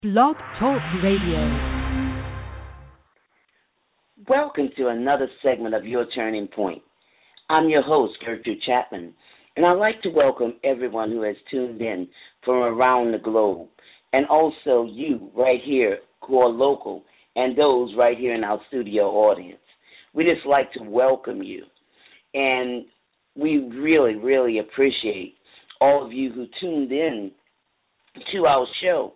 Blog Talk Radio. Welcome to another segment of Your Turning Point. I'm your host, Gertrude Chapman, and I'd like to welcome everyone who has tuned in from around the globe, and also you right here who are local and those right here in our studio audience. We just like to welcome you, and we really, really appreciate all of you who tuned in to our show.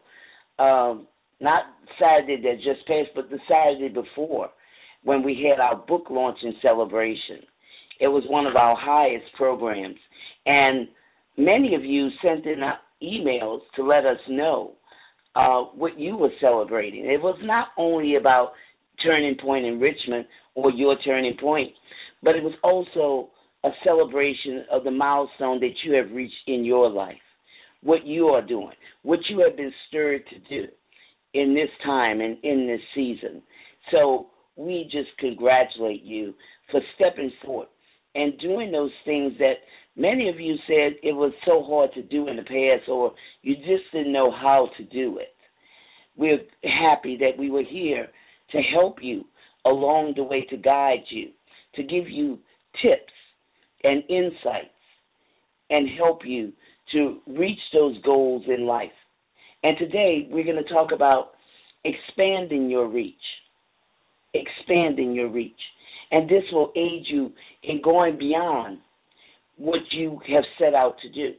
Not Saturday that just passed, but the Saturday before, when we had our book launching celebration. It was one of our highest programs, and many of you sent in emails to let us know what you were celebrating. It was not only about Turning Point Enrichment or Your Turning Point, but it was also a celebration of the milestone that you have reached in your life, what you are doing, what you have been stirred to do in this time and in this season. So we just congratulate you for stepping forth and doing those things that many of you said it was so hard to do in the past, or you just didn't know how to do it. We're happy that we were here to help you along the way, to guide you, to give you tips and insights and help you to reach those goals in life. And today we're going to talk about expanding your reach. Expanding your reach. And this will aid you in going beyond what you have set out to do.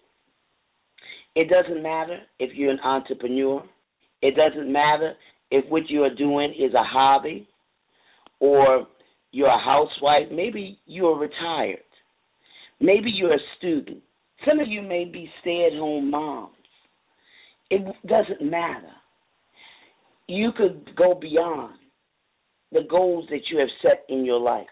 It doesn't matter if you're an entrepreneur. It doesn't matter if what you are doing is a hobby or you're a housewife. Maybe you're retired. Maybe you're a student. Some of you may be stay-at-home moms. It doesn't matter. You could go beyond the goals that you have set in your life.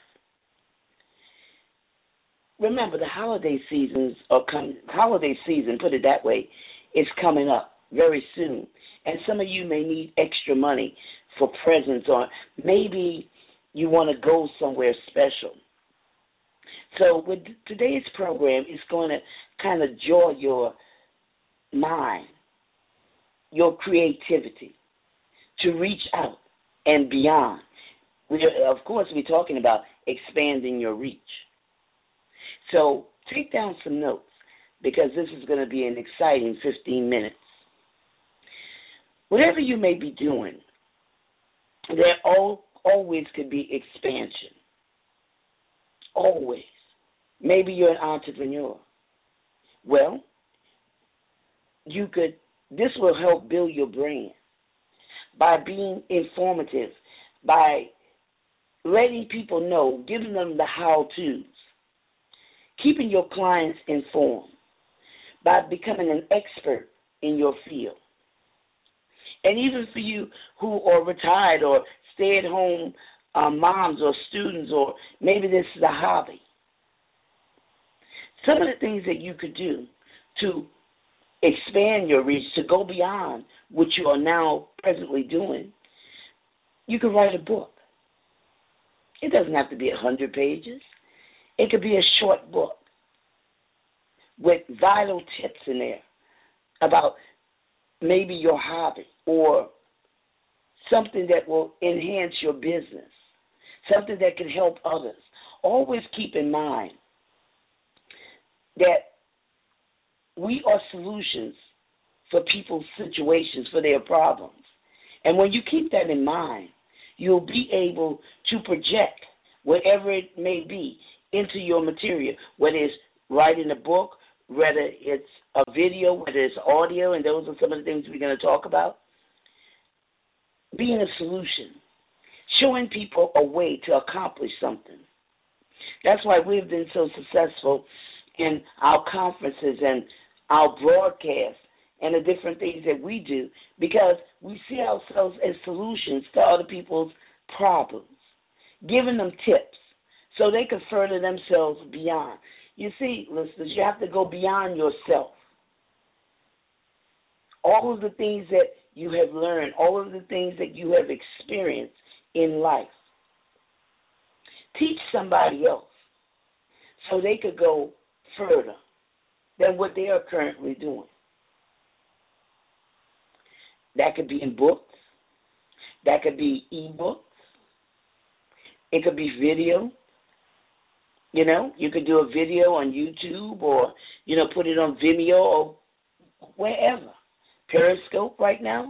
Remember, the holiday season, put it that way, is coming up very soon. And some of you may need extra money for presents, or maybe you want to go somewhere special. So with today's program, it's going to kind of jaw your mind, your creativity, to reach out and beyond. Of course, we're talking about expanding your reach. So take down some notes, because this is going to be an exciting 15 minutes. Whatever you may be doing, there always could be expansion. Always. Maybe you're an entrepreneur. Well, this will help build your brand by being informative, by letting people know, giving them the how-tos, keeping your clients informed, by becoming an expert in your field. And even for you who are retired or stay-at-home moms or students, or maybe this is a hobby, some of the things that you could do to expand your reach, to go beyond what you are now presently doing, you could write a book. It doesn't have to be 100 pages. It could be a short book with vital tips in there about maybe your hobby or something that will enhance your business, something that can help others. Always keep in mind that we are solutions for people's situations, for their problems. And when you keep that in mind, you'll be able to project whatever it may be into your material, whether it's writing a book, whether it's a video, whether it's audio, and those are some of the things we're going to talk about. Being a solution, showing people a way to accomplish something. That's why we've been so successful in our conferences and our broadcasts and the different things that we do, because we see ourselves as solutions to other people's problems, giving them tips so they can further themselves beyond. You see, listeners, you have to go beyond yourself. All of the things that you have learned, all of the things that you have experienced in life, teach somebody else so they could go further than what they are currently doing. That could be in books. That could be e-books. It could be video. You know, you could do a video on YouTube or, you know, put it on Vimeo or wherever. Periscope right now.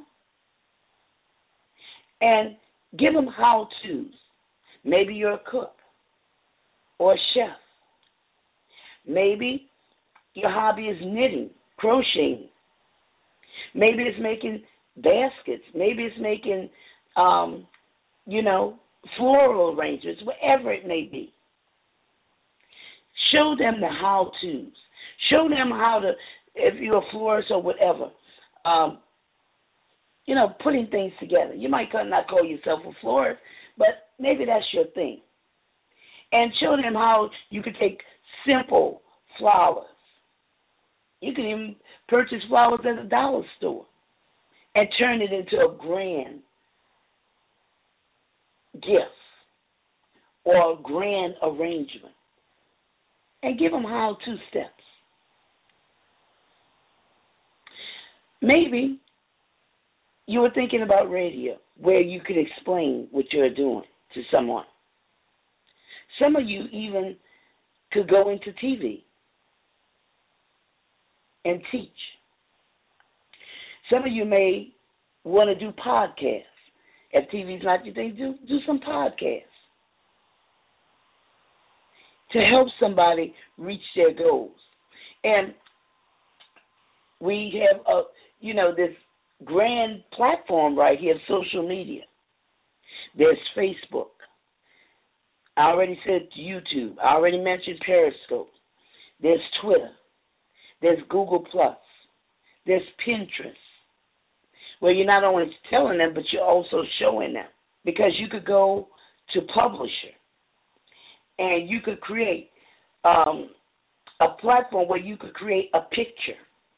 And give them how-tos. Maybe you're a cook or a chef. Maybe your hobby is knitting, crocheting. Maybe it's making baskets. Maybe it's making, you know, floral arrangements, whatever it may be. Show them the how-tos. Show them how to, if you're a florist or whatever, you know, putting things together. You might not call yourself a florist, but maybe that's your thing. And show them how you could take simple flowers. You can even purchase flowers at a dollar store and turn it into a grand gift or a grand arrangement. And give them how-to steps. Maybe you were thinking about radio, where you could explain what you're doing to someone. Some of you even could go into TV and teach. Some of you may want to do podcasts. If TV's not your thing, do some podcasts to help somebody reach their goals. And we have, you know, this grand platform right here of social media. There's Facebook. I already said YouTube. I already mentioned Periscope. There's Twitter. There's Google+. There's Pinterest, where you're not only telling them, but you're also showing them. Because you could go to publisher, and you could create a platform where you could create a picture.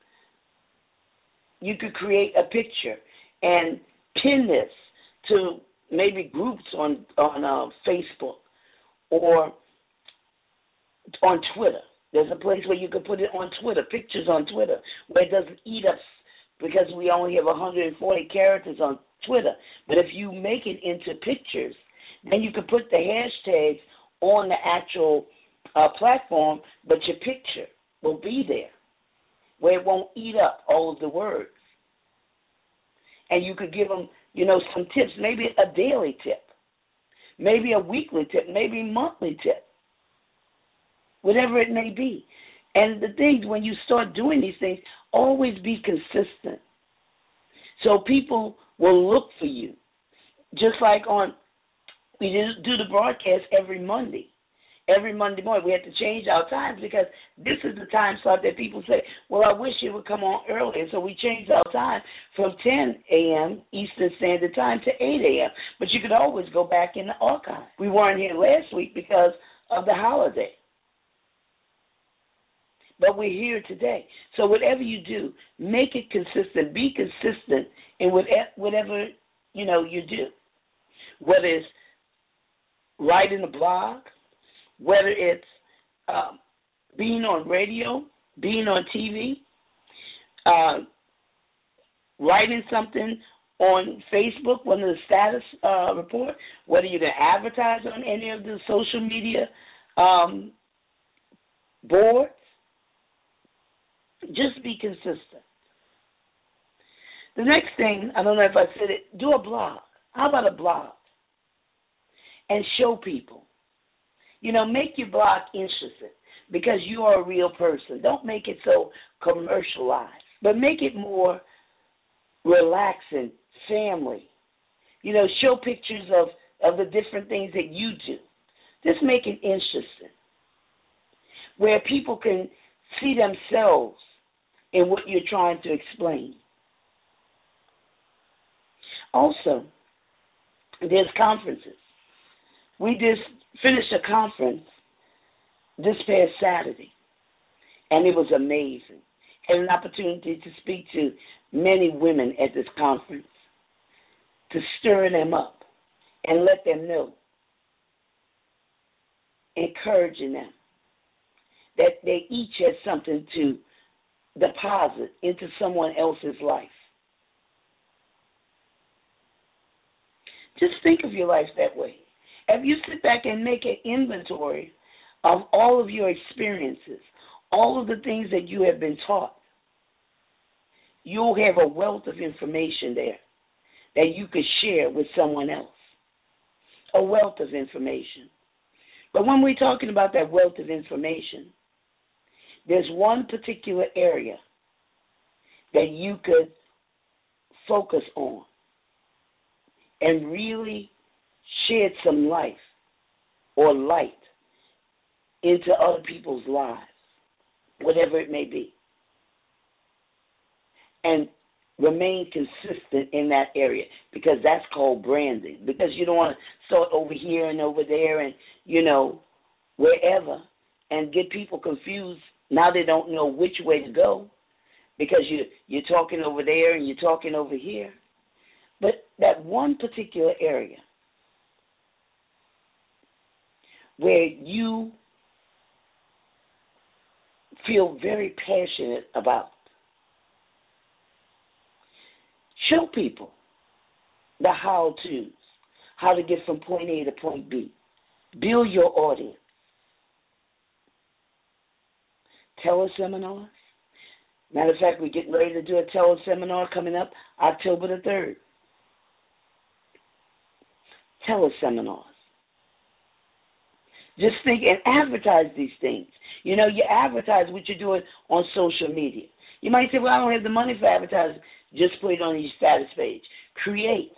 You could create a picture and pin this to maybe groups on Facebook or on Twitter. There's a place where you could put it on Twitter, pictures on Twitter, where it doesn't eat us because we only have 140 characters on Twitter. But if you make it into pictures, then you could put the hashtags on the actual platform, but your picture will be there, where it won't eat up all of the words. And you could give them, you know, some tips, maybe a daily tip, maybe a weekly tip, maybe a monthly tip, whatever it may be. And the thing, when you start doing these things, always be consistent. So people will look for you. Just like we do the broadcast every Monday. Every Monday morning. We have to change our times because this is the time slot that people say, well, I wish it would come on earlier. So we changed our time from 10 a.m. Eastern Standard Time to 8 a.m. But you could always go back in the archive. We weren't here last week because of the holiday. But we're here today. So whatever you do, make it consistent. Be consistent in whatever, you know, you do. Whether it's writing a blog, whether it's being on radio, being on TV, writing something on Facebook, one of the status report, whether you're going to advertise on any of the social media boards, just be consistent. The next thing, I don't know if I said it, do a blog. How about a blog? And show people. You know, make your blog interesting because you are a real person. Don't make it so commercialized, but make it more relaxing, family. You know, show pictures of the different things that you do. Just make it interesting where people can see themselves in what you're trying to explain. Also, there's conferences. We just finished a conference this past Saturday, and it was amazing. Had an opportunity to speak to many women at this conference, to stir them up and let them know, encouraging them that they each have something to deposit into someone else's life. Just think of your life that way. If you sit back and make an inventory of all of your experiences, all of the things that you have been taught, you'll have a wealth of information there that you could share with someone else. A wealth of information. But when we're talking about that wealth of information, there's one particular area that you could focus on and really shed some life or light into other people's lives, whatever it may be, and remain consistent in that area, because that's called branding. Because you don't want to start over here and over there and, wherever, and get people confused. Now they don't know which way to go because you're talking over there and you're talking over here. But that one particular area where you feel very passionate about, show people the how-tos, how to get from point A to point B. Build your audience. Teleseminars. Matter of fact, we're getting ready to do a teleseminar coming up October the 3rd. Teleseminars. Just think and advertise these things. You advertise what you're doing on social media. You might say, well, I don't have the money for advertising. Just put it on your status page. Create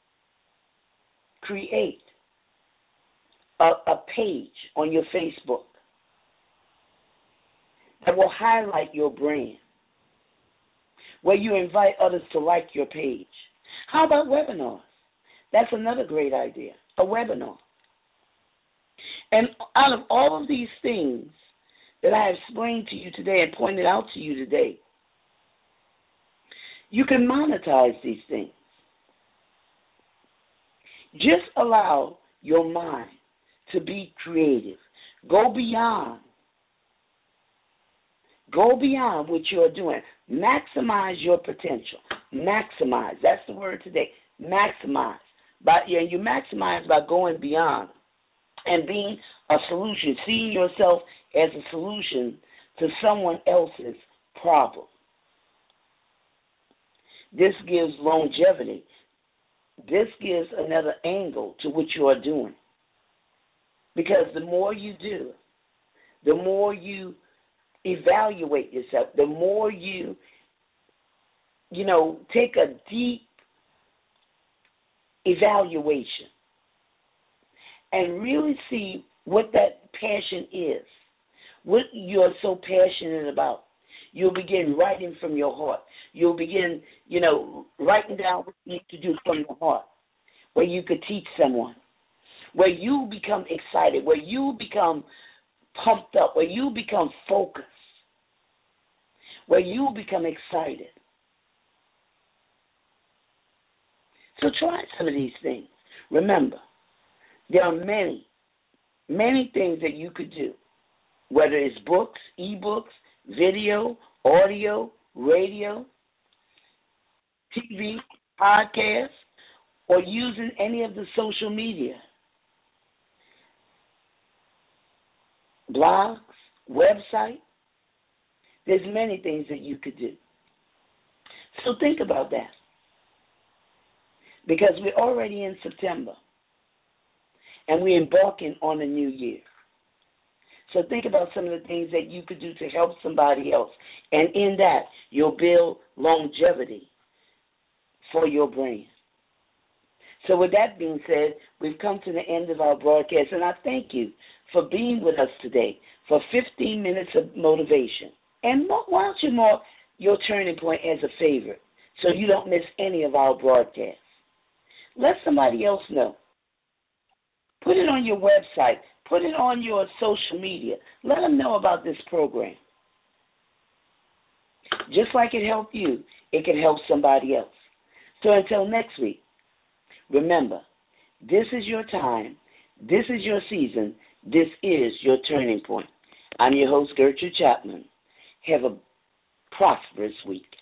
a page on your Facebook that will highlight your brand, where you invite others to like your page. How about webinars? That's another great idea, a webinar. And out of all of these things that I have explained to you today and pointed out to you today, you can monetize these things. Just allow your mind to be creative. Go beyond what you're doing. Maximize your potential. Maximize. That's the word today. Maximize. You maximize by going beyond and being a solution, seeing yourself as a solution to someone else's problem. This gives longevity. This gives another angle to what you are doing. Because the more you do, the more you evaluate yourself, the more you take a deep evaluation and really see what that passion is, what you're so passionate about. You'll begin writing from your heart. You'll begin, writing down what you need to do from your heart, where you could teach someone, where you become excited, where you become pumped up, where you become focused, where you become excited. So try some of these things. Remember, there are many, many things that you could do, whether it's books, e-books, video, audio, radio, TV, podcasts, or using any of the social media, blogs, website. There's many things that you could do. So think about that. Because we're already in September, and we're embarking on a new year. So think about some of the things that you could do to help somebody else. And in that, you'll build longevity for your brand. So with that being said, we've come to the end of our broadcast, and I thank you for being with us today for 15 minutes of motivation. And why don't you mark your turning point as a favorite so you don't miss any of our broadcasts? Let somebody else know. Put it on your website. Put it on your social media. Let them know about this program. Just like it helped you, it can help somebody else. So until next week, remember, this is your time. This is your season. This is your turning point. I'm your host, Gertrude Chapman. Have a prosperous week.